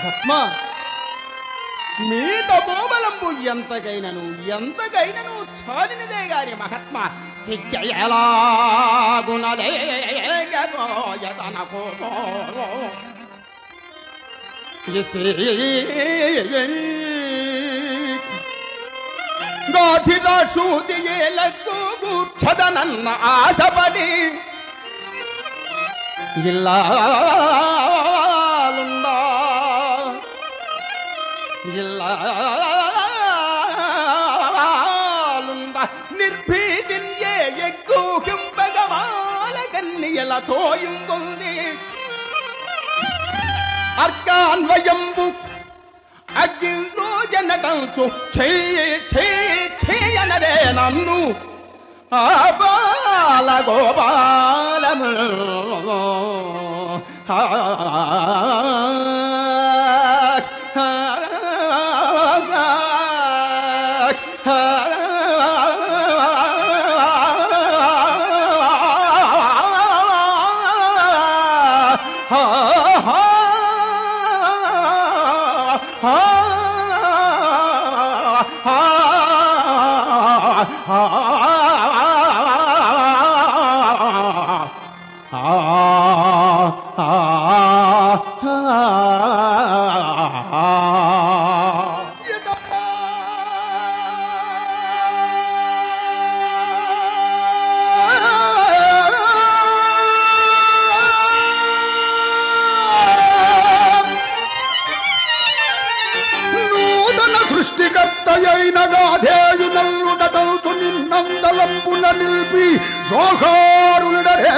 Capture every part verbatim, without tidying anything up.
మహాత్మా, మీ తపోబలంబు ఎంతకైనను ఎంతకైనను చాలినదే గాని మహాత్మా సిగ్గెలాగునలేకపోయదనకో గాధిరాశూదియేలకు కూర్చదనన్న ఆశపడి జిల్లాలుండా జిల్లాలుండ నిర్భీతిన్యే ఎక్కుకింపగమాల కన్నియల తోయుంగొంది అర్కాన్వయంబు అగ్నిరోజనటంచు చెయ్యి చెయ్యి చెయ్యనరే నన్ను ఆ బాల గోపాలము నిన్నందలంపున నిలిపి జోహారులుడరే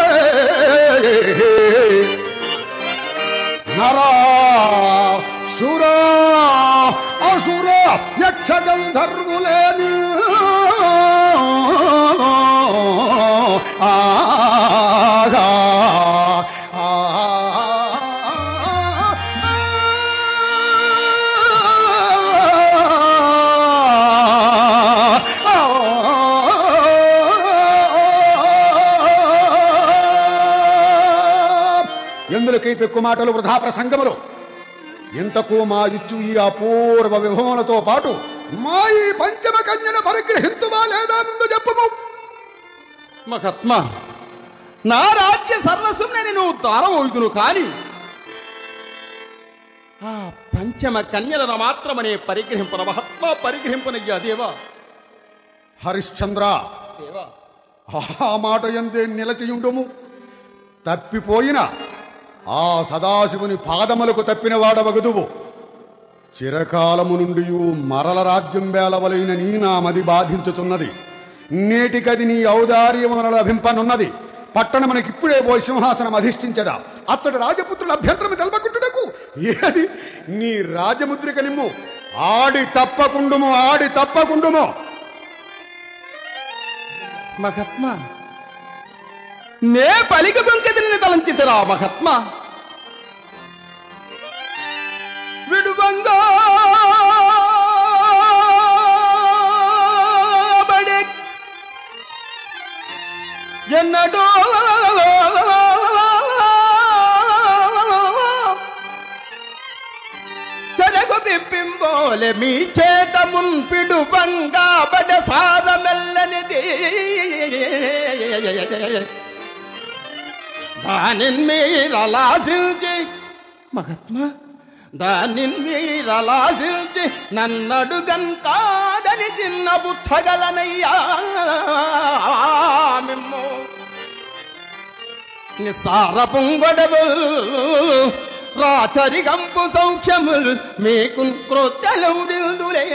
నరా సురా అసుర యక్ష గంధర్వులేని ఆగా ఎందులకై పెక్కు మాటలు వృధా ప్రసంగములు. ఇంతకు మా ఇచ్చు ఈ అపూర్వ విభవములతో పాటు మా ఈ పంచమ కన్యను పరిగ్రహింతుమా లేదా ముందు చెప్పుము. మహాత్మా, నా రాజ్య సర్వస్వం నేను దారవోయుదును కాని ఆ పంచమ కన్యలను మాత్రమనే పరిగ్రహింపన మహాత్మా పరిగ్రహింపనయ్యా దేవా. హరిశ్చంద్ర, దేవా ఆ మాట ఎందే నిలచియుండుము. తప్పిపోయిన ఆ సదాశివుని పాదములకు తప్పిన వాడవగదువు. చిరకాలము నుండి మరల రాజ్యం వేలవలైన నీ నా మది బాధించుతున్నది. నేటికది నీ ఔదార్యమున లభింపనున్నది. పట్టణమునకిప్పుడే పోయి సింహాసనం అధిష్ఠించదా. అత్తడు రాజపుత్రుల అభ్యంతరము తెలపకుంటుటకు ఏది నీ రాజముద్రిక నిమ్ము. ఆడి తప్పకుండుము, ఆడి తప్పకుండుము. మహాత్మా, నే పలిక బొంకెదిని తలంచితరా మహాత్మా. విడువంగా బడే ఎన్నడో చెరకు పిప్పింబోలే మీ చేత మున్పిడు బంగా బడ సారమెల్లనిది దానిని మీరలాసించి మహాత్మా, దానిని మీరలాసించి నన్నడుగన్ కాదని చిన్న బుచ్చగలనయ్యా మిమ్మో నిస్సార పొంగొడవులు రాచరిగంపు సౌఖ్యములు మీకు క్రొత్తెలుడిల్దులే.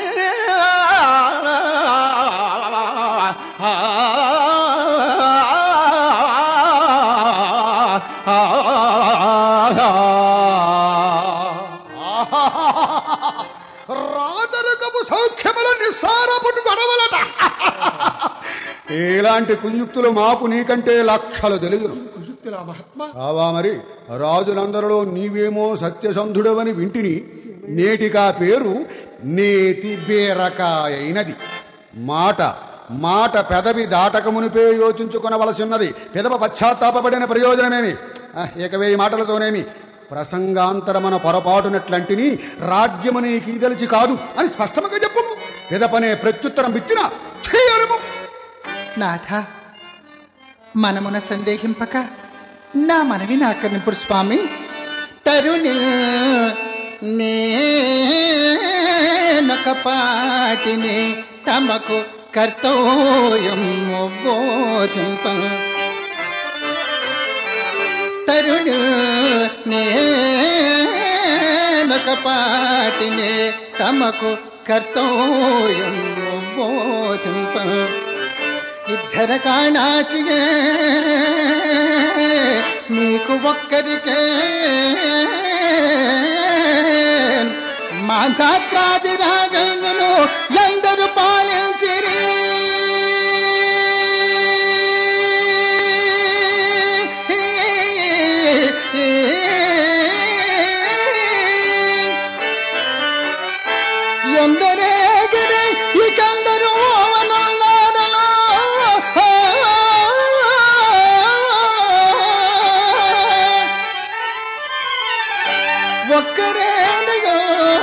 రాజరికపు సౌఖ్యములు నిస్సారపుడు గొడవలట. ఇలాంటి కుయుక్తులు మాకు నీకంటే లక్షలు తెలుగును. కావా మరి రాజులందరిలో నీవేమో సత్యసంధుడవని వింటిని. నేటికా పేరు నేతి బేరకాయైనది. మాట మాట పెదవి దాటకమునిపే యోచించుకొనవలసిన్నది. పెదవ పశ్చాత్తాపడిన ప్రయోజనమేమి? ఇక వేయి మాటలతోనేమి ప్రసంగాంతరమన పొరపాటునట్లంటిని రాజ్యము నీకీదలిచి కాదు అని స్పష్టముగా చెప్పము. పిదపనే ప్రత్యుత్తరం ఇచ్చిన చేయము. నాథ, మనమున సందేహింపక నా మనవి నాకర్నిపుడు స్వామి. తరుణి నేనొక పాటిని తమకు కర్తవ్యము బోధింప. తరుణి నేనొక పాటిని తమకు కర్తవ్యము బోధింప. ఇద్దర కాణాచియే మీకు ఒక్కరికే మాతాత్రాది రాజంగులు ఎందరు పాలించిరి. ఎందరేగిరి ఇకందరూ ఓవనున్నారలో. ఒక్కరేనయో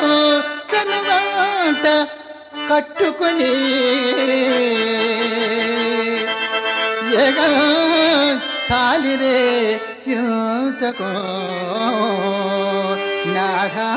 కనువాట కట్టుకొని ఎగ చాలిరే యుతకో నాథా.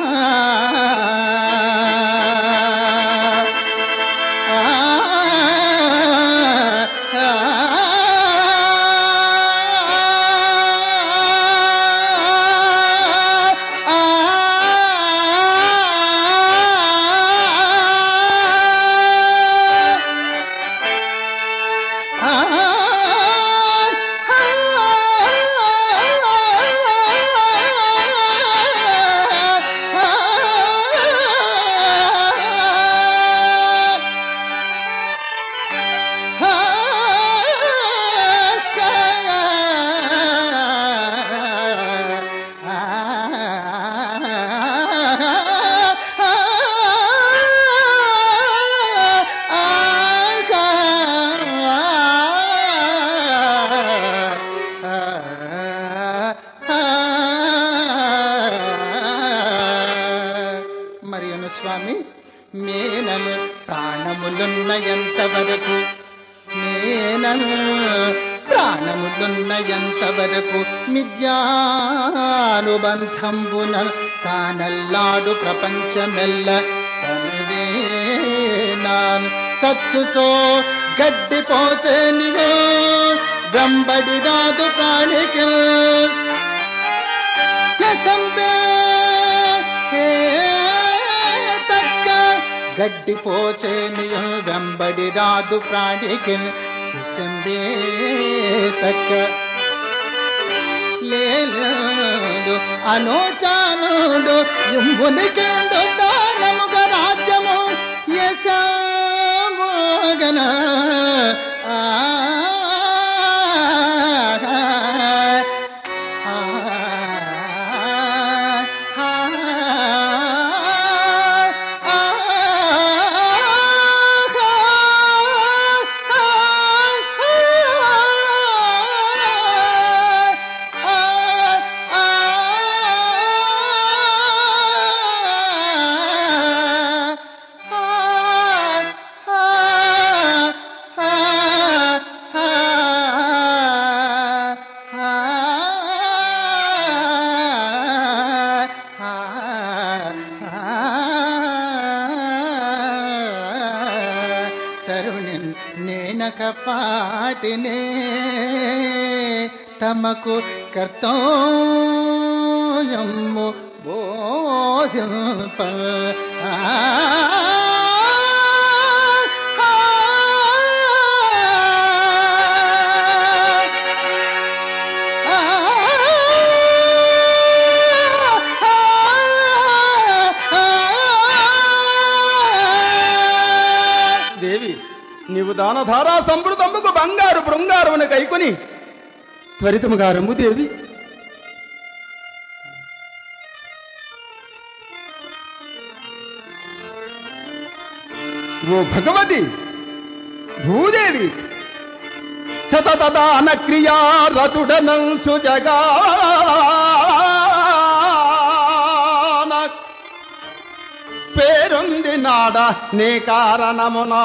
మరియను స్వామి, మేనలు ప్రాణములున్న ఎంతవరకు మేనలు ప్రాణములున్న ఎంతవరకు మిథ్యానుబంధంబున తానల్లాడు ప్రపంచమెల్ల తనదే నాన్ చచ్చుచో గడ్డిపోచేనివే వెంబడి రాదు ప్రాణికి సంబే తక్క గడ్డిపోచేని వెంబడి రాదు ప్రాణికి సంబే తక్క లేదు అనోచానుడు మునికెండు దానముగ రాజ్యము యశమోగన ఆ నేనక పాటినే తమకు కర్తవ్యము బోధింప. దేవి, నీవు దానధారా సంవృతముకు బంగారు బృంగారమును కైకొని త్వరితముగా రమ్ము దేవి. ఓ భగవతి భూదేవి, శతదాన క్రియా రతుడనంచు జగా పేరొంది నాడ నీ కారణమునా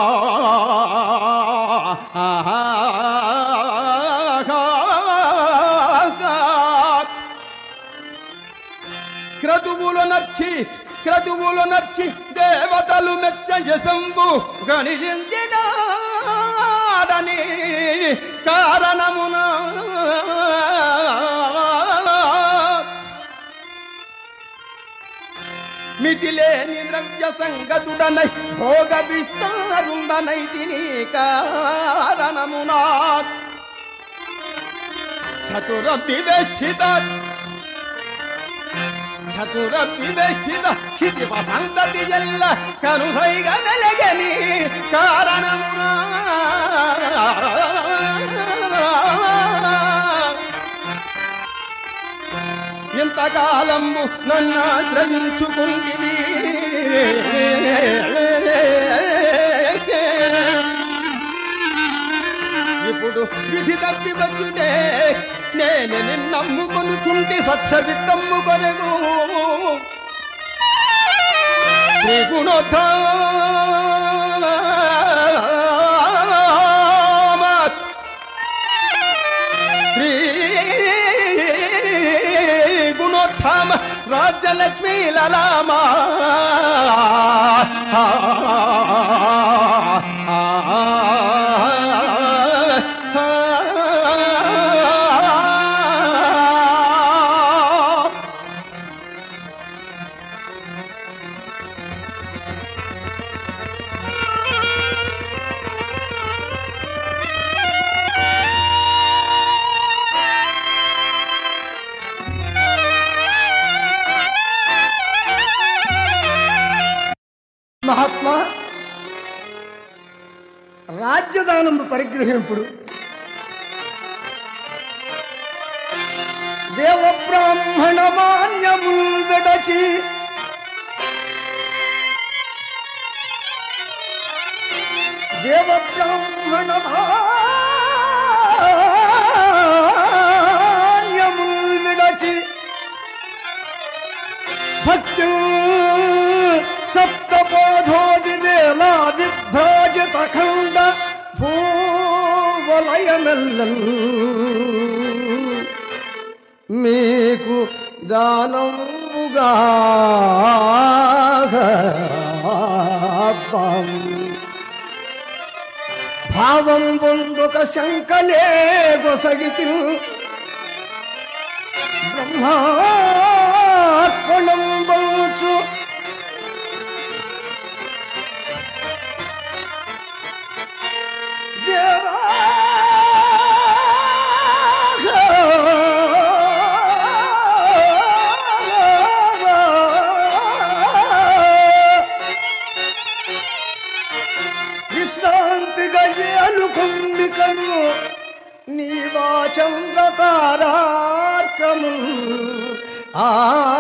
క్రతువులు నర్చి క్రతువులు నర్చి దేవతలు మెచ్చ యశంబు గణించినాడని కారణమునా మితిలేని ద్రవ్య సంగతుడనై భోగ విస్తారుండనై తిని కారణమునా చతుర వివేష్టిత చతుర వివేష్టిత క్షితిప సంతతి ఎల్ల కనుసైగ వెలగని కారణమునా ఎంతకాలంబు నన్ను ఆశ్రయించుకుంటివి ఇప్పుడు విధి తప్పి వచ్చునే నేను నిన్నమ్ముకొని చుంటి సత్సవిత్తమ్ము కొనగు త్రిగుణోత్తమ శ్రీ గుణోత్తమ రాజ్యలక్ష్మీ లలామా మహాత్మా, రాజ్యదానము పరిగ్రహింపుడు దేవ బ్రాహ్మణ మాన్యముల్ విడచి దేవ బ్రాహ్మణ మాన్యముల్ విడచి భక్తి సప్తబోధోది వేలా విభ్రాజిత ఖండ భూవలయమెల్లన్ మీకు దానముగా భావం పొందుక శంకలే గొసగితి బ్రహ్మార్పణం వచ్చు విశ్రాంతిగా ఏలుకొండికను నీవా చంద్రతారార్కము ఆ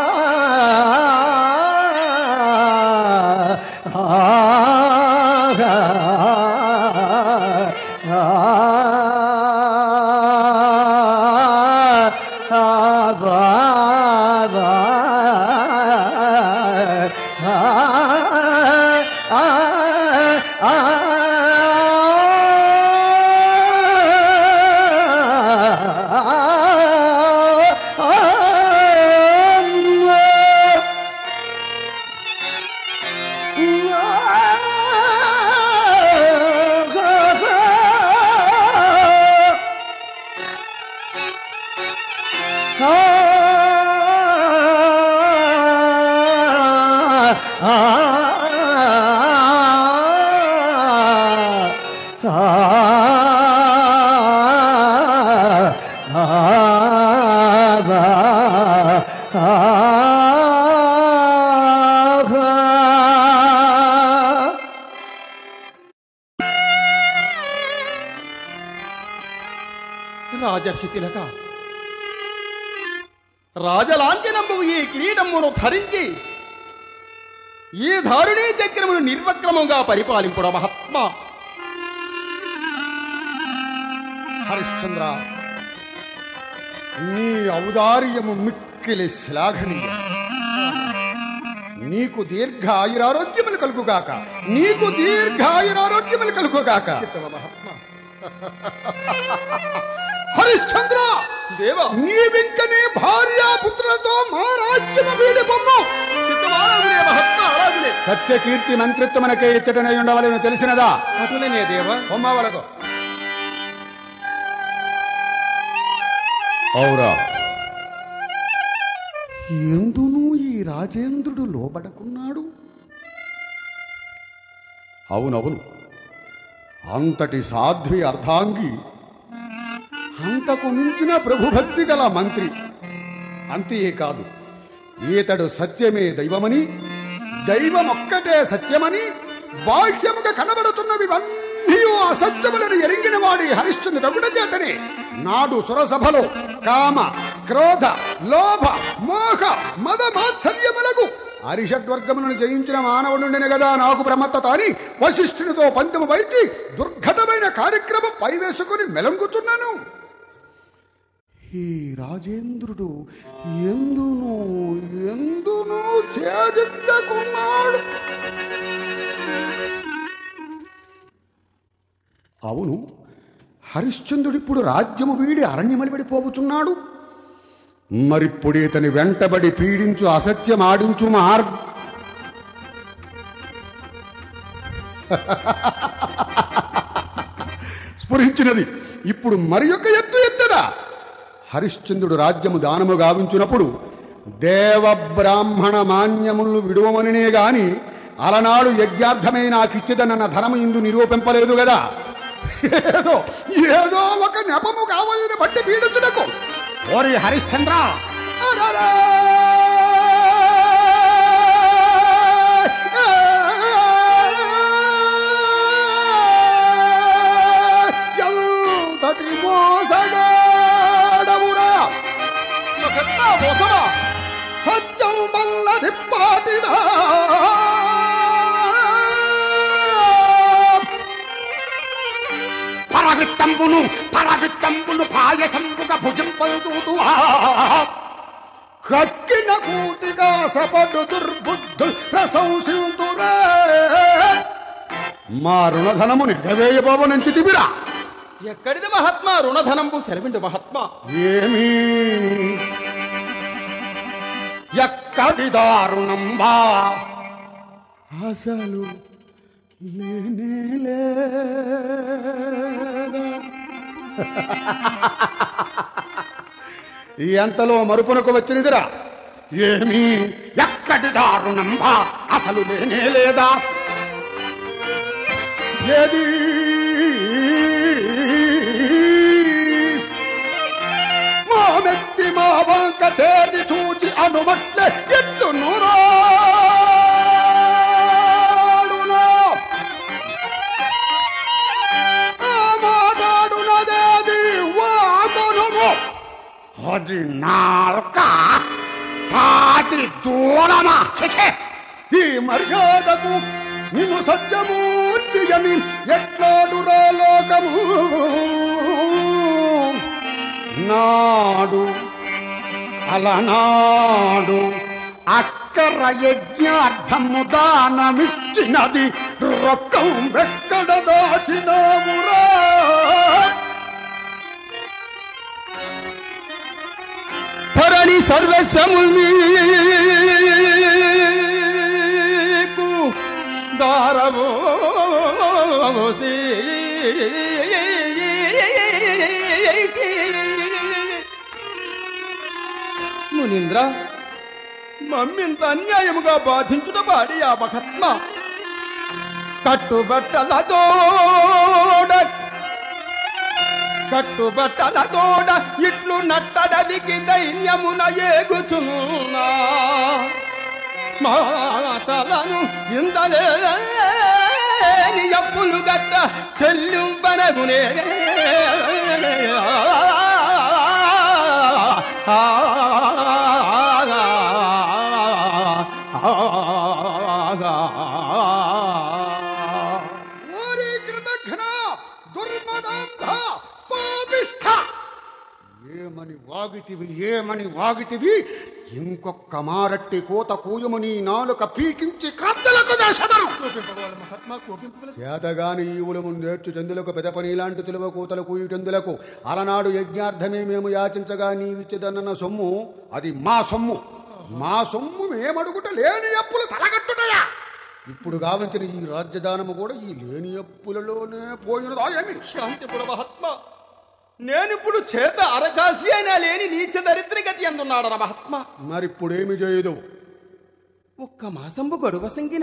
రాజర్షి తిలక, రాజలాంఛనంబు ఈ కిరీటమును ధరించి ఈ దారుణీ చక్రమును నిర్వక్రమంగా పరిపాలింపుడు మహాత్మా. హరిశ్చంద్ర, నీ ఔదార్యము మిక్కిలి శ్లాఘనీయం. నీకు దీర్ఘ ఆయురారోగ్యములు కలుగుగాక, నీకు దీర్ఘ ఆయురారోగ్యములు కలుగుగాక. మహాత్మా హరిశ్చంద్ర దేవ నీవింక నీ భార్యాపుత్రులతో మా రాజ్యము వీడి బొమ్ము. చిత్తమాలాగునే మహాత్మా అలాగునే. సత్యకీర్తి మంత్రిత్వమునకే ఇచ్చటనే ఉండవలని తెలిసినదా? అటులనే దేవ. బొమ్మవలకు ఔరా ఎందును ఈ రాజేంద్రుడు లోబడకున్నాడు? అవునవును, అంతటి సాధ్వి అర్ధాంగి, అంతకు మించిన ప్రభుభక్తి గల మంత్రి. అంతేకాదు, ఈతడు సత్యమే దైవమని, దైవమొక్కటే సత్యమని, బాహ్యముగా కనబడుతున్నవివన్నీ అసత్యములను ఎరింగిన వాడి హరిశ్చంద్రుడ చేతనే నాడు సురసభలో కామ, క్రోధ, లోభ, మోహ, మద మాత్సర్యములకు అరిషడ్వర్గములను జయించిన మానవుడుండెను గదా నాకు బ్రహ్మత్త అని వశిష్ఠునితో పంతము వైచి దుర్ఘటమైన కార్యక్రమం పైవేసుకుని మెలంగుచున్నాను. ఈ రాజేంద్రుడు ఎందును ఎందును చేదిద్దకున్నాడు. అవును, హరిశ్చంద్రుడిప్పుడు రాజ్యము వీడి అరణ్యమలి పడిపోవుచున్నాడు. మరిప్పుడు ఇతని వెంటబడి పీడించు, అసత్యం ఆడించు మార్గ స్ఫురించినది. ఇప్పుడు మరి యొక్క ఎత్తు ఎత్తదా? హరిశ్చంద్రుడు రాజ్యము దానము గావించునప్పుడు దేవ బ్రాహ్మణ మాన్యములు విడువమనినే గాని అలనాడు యజ్ఞార్థమై నాకిచ్చిదనన్న ధనము ఇందు నిరూపింపలేదు గదా. ఏదో ఏదో ఒక నెపము కావాలని బట్టి పీడించుటకు ఓరి హరిశ్చంద్ర, ఎంతటి మోసగాడవురా! సత్యం వల్లది పాటిదా పరవిత్తంబును పరవిత్తంబును పాయసంబుగ భుజింపలుతూతువా కక్కిన కూటిగా సపడు దుర్బుద్ధులు ప్రశంసింతురే. మా రుణధనము నెగవేయబోవనంచి తిబిరా. ఎక్కడిది మహాత్మా రుణధనంబు? సెలవిండు మహాత్మా. ఏమీ ఎక్కడి దారుణంబా అసలు లేనే లేదా. ఎంతలో మరుపునకు వచ్చినదిరా. ఏమీ ఎక్కడి దారుణంబా అసలు లేనే లేదా. ఏది మా మెత్తి మా వంక తేడి చూచి అనుమట్లే ఎట్లు నూరాడునా మాదాడునదేది వాకొనుము అది నాల్క తాటి దూరమా. ఈ మర్యాదకు నిన్ను సత్యమూర్తి అని ఎట్లాడురా లోకము. నాడు అలనాడు అక్కర యజ్ఞార్థము దానమిచ్చినది రొక్కం ఎక్కడ దాచినామురా. ధరణి సర్వస్వముల్ మీకు దారమోసి మునీంద్ర, మమ్మింత అన్యాయముగా బాధించుట పాడి ఆ మహాత్మ కట్టుబట్టలతోడ కట్టుబట్టలతోడ ఇట్లు నట్టడవికి ధైర్యమున ఏగుచున్నా మాతలను ఇంతలేని అప్పులు గట్ట చెల్లింపనగునే. ఏమని వాగితివి ఏమని వాగితివి ఇంకొక్క మారట్టి కోత కూయమని నాలుక పీకించి కత్తలకు వేసదను. మహాత్మా కోపింపవలదు. చేతగాని ఈవుల ముందేర్చు చందులకు పెదపని ఇలాంటి తులువ కూతలు కూయుటందులకు అలనాడు యజ్ఞార్థమే మేము యాచించగా నీవిచ్చదన్న సొమ్ము అది మా సొమ్ము. మా సొమ్ము మేమడుగుట లేని అప్పులు తలగట్టుటయా? ఇప్పుడు గావించిన ఈ రాజ్యదానము కూడా ఈ లేని అప్పులలోనే పోయినదా ఏమి? శాంతిపుర మహాత్మా, నేనిప్పుడు చేత అరకాసి అయినా లేని నీచ దరిద్ర గతి అందున్నాడు రా మహాత్మా. మరిప్పుడేమి చేయదు? ఒక్క మాసంబు గడువ సంగిన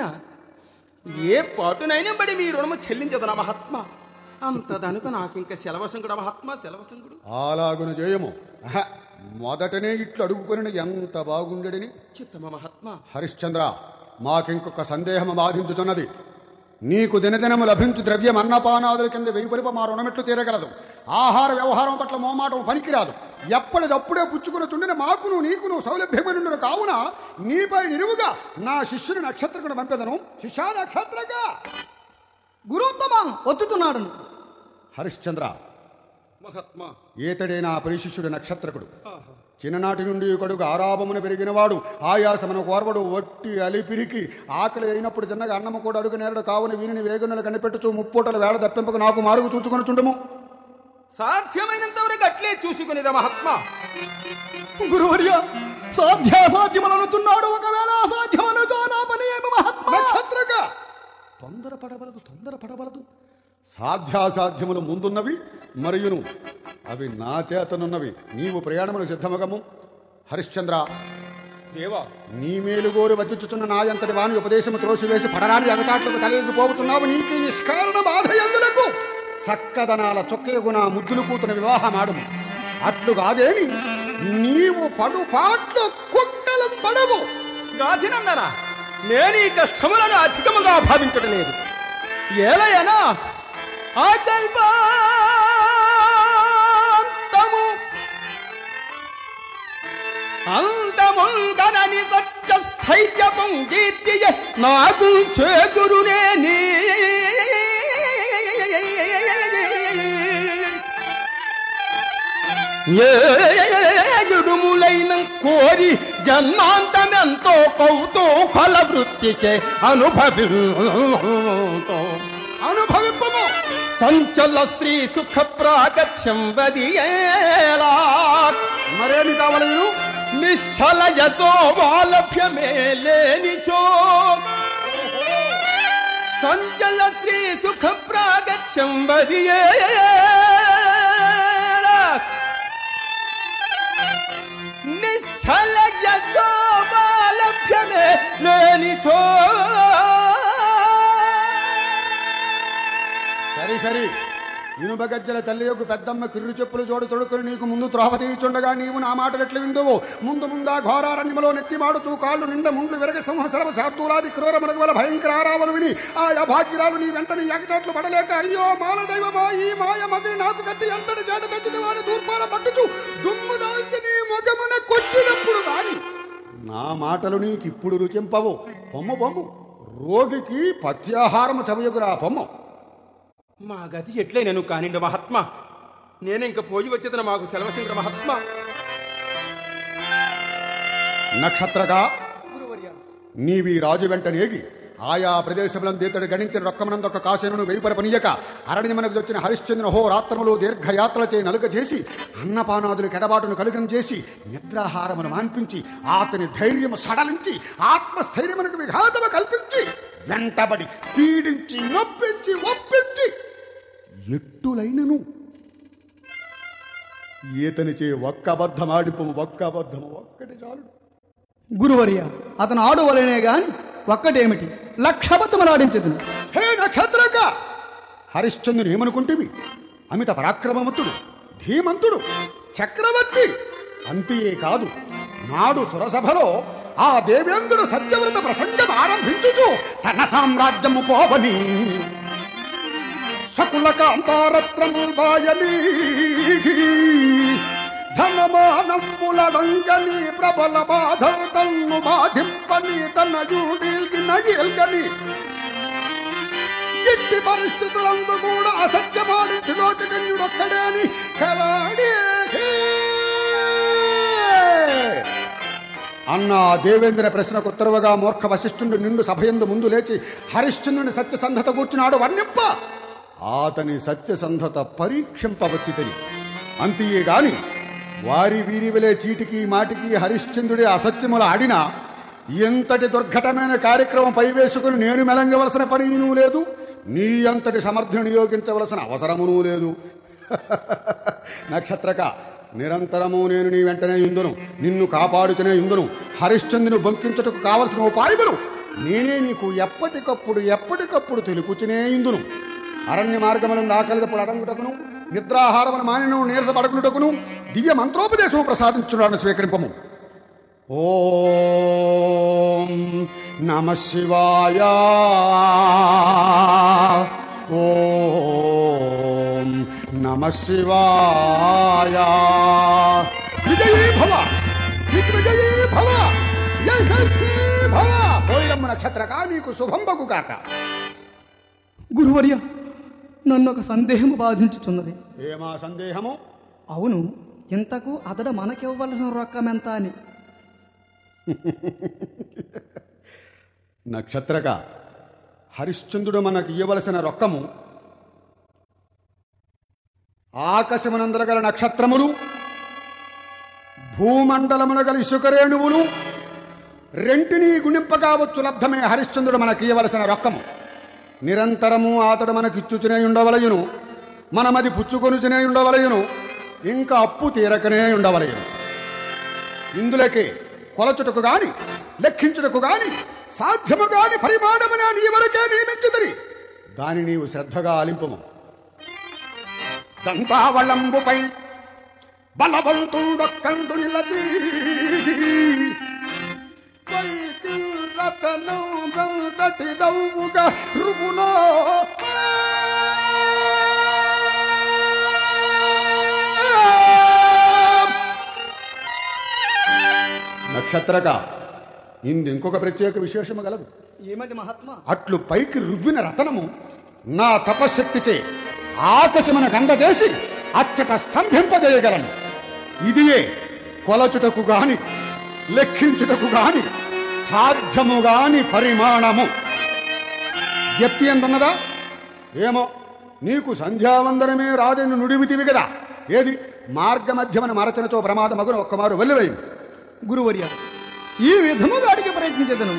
ఏ పాటునైనా బడి మీ రుణము చెల్లించదన మహాత్మా. అంత దనుక నాకింక సెలవసంగుడు మహాత్మా, సెలవసంగుడు. అలాగున చేయము. అహ, మొదటనే ఇట్లు అడుగుకొని ఎంత బాగుండెడని. చిత్తమ మహాత్మా. హరిశ్చంద్ర, మాకింకొక సందేహము బాధించుచున్నది. నీకు దినదినము లభించు ద్రవ్యం అన్నపానాదుల కింద వెయ్యిపరిప మా రుణమెట్లు తీరగలదు. ఆహార వ్యవహారం పట్ల మోమాటం పనికిరాదు. ఎప్పటిదప్పుడే పుచ్చుకుని చుండిన మాకును నీకును సౌలభ్యమనుండును. కావున నీపై నిలువుగా నా శిష్యుని నక్షత్రకుడు పంపెదను. శిష్యా నక్షత్రగా గురుత్తమ వచ్చుతున్నాడు. హరిశ్చంద్ర, మహాత్మా. ఈతడే నా పరిశిష్యుడు నక్షత్రకుడు. చిన్ననాటి నుండి కొడుకు ఆరాపమున పెరిగినవాడు. ఆయాసమున కోరవడు, వట్టి అలిపిరికి ఆకలి అయినప్పుడు తిన్నగా అన్నము కూడా అడుగు నేరడు. కావున వీనిని వేగునలు కనిపెట్టుచు ముప్పూటల వేళ తప్పింపక నాకు మారుగు చూచుకొని చుండము. సాధ్యమైనంత వరకు అట్లే చూసుకునేదా మహాత్మా. గురువర్య, సాధ్యాసాధ్యమనుచున్నాడు. ఒకవేళ అసాధ్యమను నా పని ఏమి మహాత్మా? నక్షత్రగా తొందరపడవలదు, తొందరపడవలదు. సాధ్యాసాధ్యములు ముందున్నవి మరియును అవి నా చేతనున్నవి. నీవు ప్రయాణములు సిద్ధమగము. హరిశ్చంద్ర, దేవా, నీ మేలుగోరు వచ్చుచున్న నాయంతటి వాని ఉపదేశము త్రోసివేసి పడరాని అగచాట్లకు తలెగిపోతున్నావు. నీకు నిష్కారణ బాధ ఎందులకు? చక్కదనాల చొక్కేగున ముద్దులు కూతున వివాహమాడుము. అట్లు కాదేమి నీవు పడు పాట్లు కుక్కలు పడవు. గాధినన్నరా, నేను ఈ కష్టములను అధికముగా భావించడం లేదు. ఏలయనా ఆకల్పాంతము అంతముందనని సత్య స్థైర్యము గీర్తియ నాకు చేగురునేని ఏడుములైన కోరి జన్మాంతమెంతో కౌతూహల వృత్తిచే అనుభవితో అనుభవింపము. సంచల శ్రీ సుఖ ప్రాగత్యం వదియేలా. మరేమి కావలను? నిశ్చల యశో వాలభ్యమే లేనిచో సంచల శ్రీ సుఖ ప్రాగత్యం వదియేలా. నిశ్చల యశో వాలభ్యమే లేనిచో. సరి సరి ఇనుపగజ్జల తల్లి యొక్క పెద్దమ్మ కిర్రు చెప్పులు జోడు తొడుకుని నీకు ముందు త్రోవ తీయుచుండగా నీవు నా మాటలు ఎట్లు విందువు? ముందు ముందా ఘోరారణ్యములో నెత్తిమాడుచూ కాళ్ళు నిండ ముండ్లు విరగ సంవత్సరము శాబ్దూలాది క్రూర మృగముల భయంకర ఆరావను విని ఆ అభాగ్యురాలు నీ వెంట నీ ఎగచాట్లు పడలేక అయ్యో మాల దైవమా, ఈ మాయ మగిని నాకు కట్టి ఎంతటి చేట తెచ్చింది వారి తూర్పాల పట్టుచు దుమ్ము దాల్చి నీ మొగమున కొట్టినప్పుడు కానీ నా మాటలు నీకు ఇప్పుడు రుచింపవు. బొమ్మ బొమ్ము రోగికి పత్యాహారము చవయగురా బొమ్మ. మా గతి ఎట్లయినను కానిండు మహాత్మా. నేను ఇంక పోయి వచ్చేదన మాకు సెలవసింద్ర మహాత్మా. నక్షత్రగా గురువర్య, నీవి రాజు వెంట నేగి ఆయా ప్రదేశములను దీతడు గణించిన రొక్కమనందొక్క కాసేను వెయ్యిపర పనియక అరణ్యమునకు వచ్చిన హరిశ్చంద్ర హో రాత్రములు దీర్ఘయాత్రల చే నలుగ చేసి అన్నపానాదులు కెడబాటును కలుగం చేసి నిద్రాహారమును మాన్పించి అతని ధైర్యము సడలించి ఆత్మస్థైర్యమునకు విఘాతము కల్పించి వెంటబడి పీడించి నొప్పించి ఒప్పించి ఎట్టులైనను ఈతనిచే ఒక్క అబద్ధమాడింపు ఒక్క అబద్ధము ఒక్కటి చాలు. గురువర్య, అతను ఆడువలనే గాని ఒక్కటేమిటి లక్షబద్ధమలాడించదును. హే నక్షత్రక, హరిశ్చంద్రుని ఏమనుకుంటేవి? అమిత పరాక్రమవంతుడు, ధీమంతుడు, చక్రవర్తి. అంతే కాదు, నాడు సురసభలో ఆ దేవేంద్రుడు సత్యవ్రత ప్రసంగం ఆరంభించుచు తన సామ్రాజ్యము పోవని సకుల కాంతారత్నము బాయని ధనమానంబులడంగని ప్రబల బాధలు తన్ను బాధింపని తన జూడిల్గిన ఏల్గని ఎట్టి పరిస్థితులందు కూడా అసత్యమాడి త్రిలోకన్యుడొక్కడే అని కలాడే అన్న దేవేంద్ర ప్రశ్నకు ఉత్తరవుగా మూర్ఖ వశిష్ఠుడు నిండు సభయందు ముందు లేచి హరిశ్చంద్రుని సత్యసంధత కూర్చున్నాడు వర్ణింప అతని సత్యసంధత పరీక్షింపవచ్చితని. అంతియే గాని వారి వీరి వెలే చీటికి మాటికి హరిశ్చంద్రుడి అసత్యములు ఆడినా ఎంతటి దుర్ఘటమైన కార్యక్రమం పైవేసుకుని నేను మెలంగవలసిన పనినూ లేదు, నీ అంతటి సమర్థుని నియోగించవలసిన అవసరమునూ లేదు. నక్షత్రక, నిరంతరము నేను నీ వెంటనే యుందును, నిన్ను కాపాడుతూనే యుందును. హరిశ్చంద్రుని బొంకించుటకు కావలసిన ఉపాయములు నేనే నీకు ఎప్పటికప్పుడు ఎప్పటికప్పుడు తెలుపుచునే యుందును. అరణ్య మార్గములను ఆకలిదప్పుడు అడంగుటకును, నిద్రాహారమును మానిను నీరసపడకునుటకును దివ్య మంత్రోపదేశము ప్రసాదించున్నాను, స్వీకరింపము. ఓం నమ శివాయ. ఓం నమ శివాయ. విజయీ భవ, దిగ్విజయీ భవ, యశస్వీ భవ. పోయిరమ్మ నక్షత్రకా, నీకు శుభంబగు కాక. గురువర్య, నన్ను ఒక సందేహము బాధించుచున్నది. ఏమా సందేహము? అవును, ఇంతకు అతడు మనకివ్వవలసిన రొక్కం ఎంత అని. నక్షత్రక, హరిశ్చంద్రుడు మనకు ఇవ్వవలసిన రొక్కము ఆకాశమునందర గల నక్షత్రములు, భూమండలమున గల ఇసుకరేణువులు రెంటినీ గుణింపకావచ్చు లబ్ధమే హరిశ్చంద్రుడు మనకు ఇవ్వవలసిన రొక్కము. నిరంతరము అతడు మనకిచ్చుచునే ఉండవలయును, మనమది పుచ్చుకొనుచునే ఉండవలయును, ఇంకా అప్పు తీరకనే ఉండవలయును. ఇందులోకి కొలచుటకు గాని లెక్కించుటకు గాని సాధ్యము గాని పరిమాణమున నీ వరకే నియమించుతరి. దాని నీవు శ్రద్ధగా ఆలింపుము. దంతావళంబుపై బలవంతుడొక్కండు నిలచి దౌగా రుపునో నక్షత్రక, ఇందు ఇంకొక ప్రత్యేక విశేషము గలదు. ఏమది మహాత్మా? అట్లు పైకి రువ్విన రతనము నా తపశక్తిచే ఆకాశమునకు అందజేసి అచ్చట స్తంభింపజేయగలను. ఇదియే కొలచుటకు గాని లెక్కించుటకు గాని సాధ్యము గాని పరిమాణము. వ్యక్తి ఎంతున్నదా? ఏమో, నీకు సంధ్యావందనమే రాదని నుడివితివి కదా. ఏది మార్గమధ్యమన మరచనచో ప్రమాదమగును, ఒక్కమారు వెళ్ళివేయి. గురువర్య, ఈ విధముగా అడిగి ప్రయత్నించదను.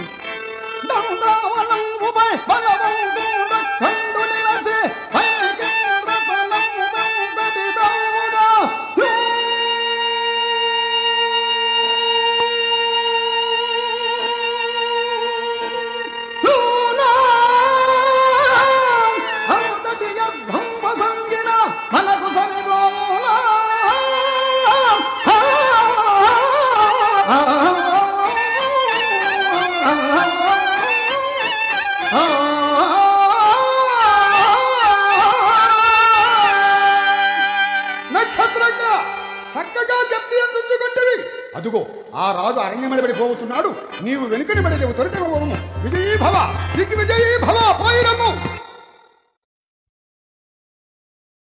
నక్షత్రంగా చక్కగా జ్ఞప్తి అందించుకుంటవి. అదుగో ఆ రాజు అరణ్యమడిపడిపోతున్నాడు, నీవు వెనుకని మడి త్వరితము. విజయీ భవ, దిగ్విజయీ భవ, పోయిరము.